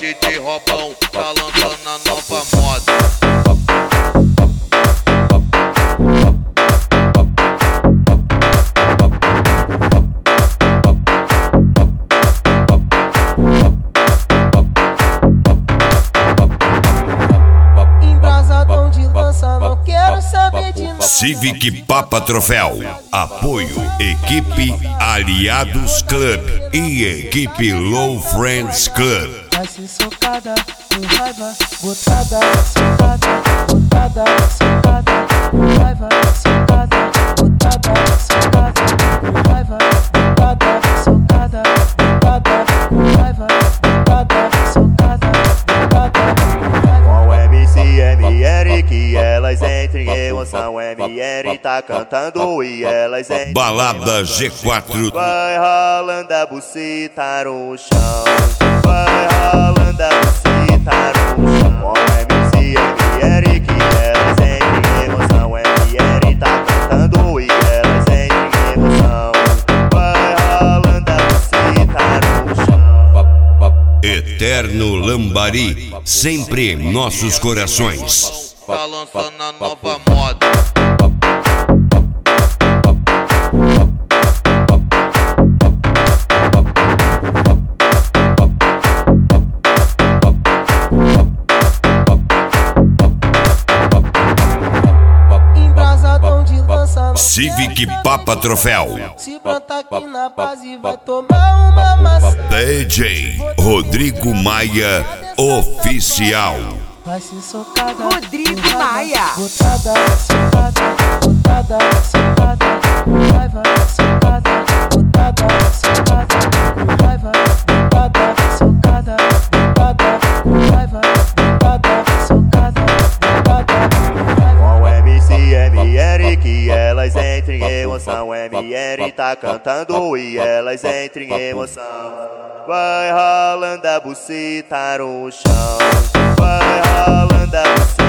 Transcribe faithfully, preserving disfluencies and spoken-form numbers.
D J Robão tá lançando a nova moda. Embrasadão de lança, não quero saber de nada. Civic Papa Troféu. Apoio Equipe Aliados Club e Equipe Low Friends Club. Vai ser socada, com raiva, botada, socada, botada, socada, com raiva, socada, botada, socada, com raiva, botada, socada, botada, com raiva, botada, socada, botada, com raiva. Com o M C M R que elas entrem em emoção. M R tá cantando e elas entrem. Balada G quatro. Vai ralando a buceta no chão. Vai ralando a buceta no chão. Com o M C M R que elas entrem em emoção. M R tá cantando e elas entrem em emoção. Vai ralando a buceta no chão. Eterno Lambari, sempre em nossos corações. Tá lançando a nova moda. Embrasadão de lança, não Civic Papa Troféu. se brotar aqui na base vai tomar uma massa. D J Rodrigo Maia Oficial. Vai ser socada, Rodrigo com raiva, Maia. botada, socada, botada, socada, com raiva, socada, botada, socada, com raiva, botada, socada, botada, com raiva, botada, socada, botada, com raiva. Com o M C M R que elas entrem em emoção. M R tá cantando e elas entrem em emoção. Vai ralando a buceta no chão. Vai ralando a buceta.